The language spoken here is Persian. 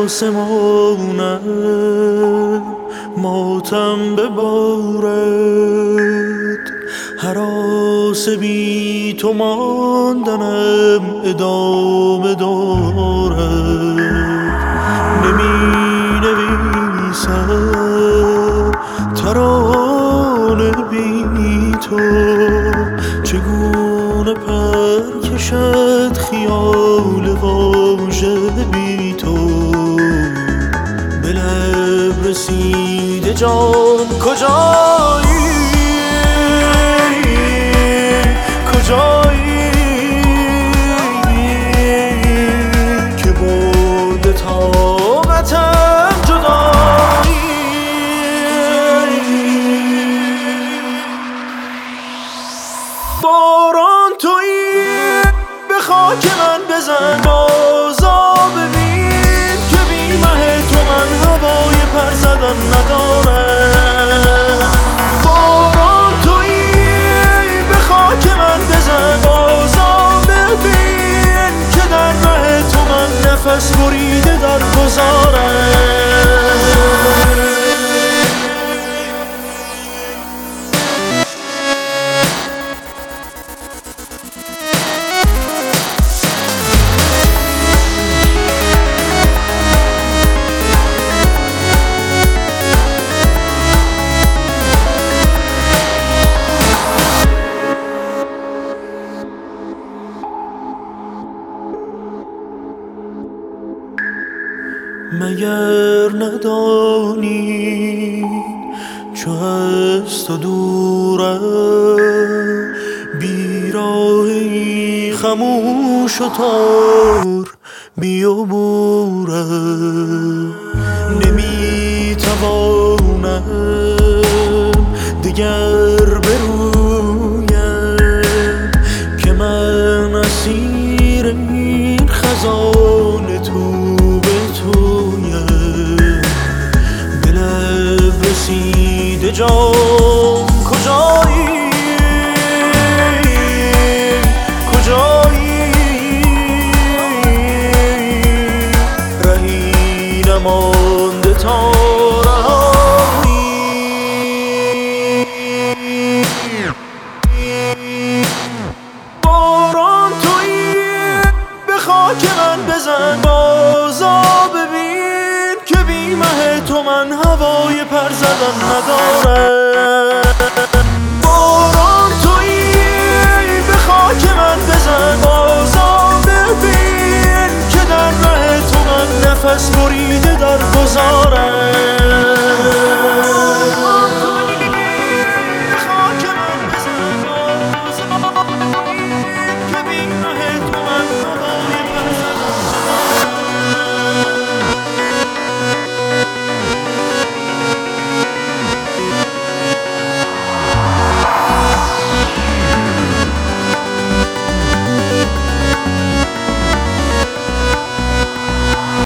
آسمانم ماتم ببارد، هراس بی تو ماندنم ادامه دارد. نمی نویسم ترانه بی تو، چگونه پر کشد خیال واژه بی تو. به لب رسیده جان کجایی، کجایی که برده طاقتم جدایی. باران تویی به خاک من بزن، بازا ببین که بی مه تو من هوای پر زدن ندارم. باران تویی به خاک من بزن، بازا ببین که در ره تو من نفس بریده در گذارم. مگر ندانی چو از تو دورم، بیراهی خموش و تار بیابورم. نمیتوانم دگر برویم که من اسیر این خزان تو رسیده جان کجایی، کجایی رهی نمانده تا رهایی. باران تویی به خاک من بزن، بازا ببین که بی مه تو من هوای پر زدن ندارم.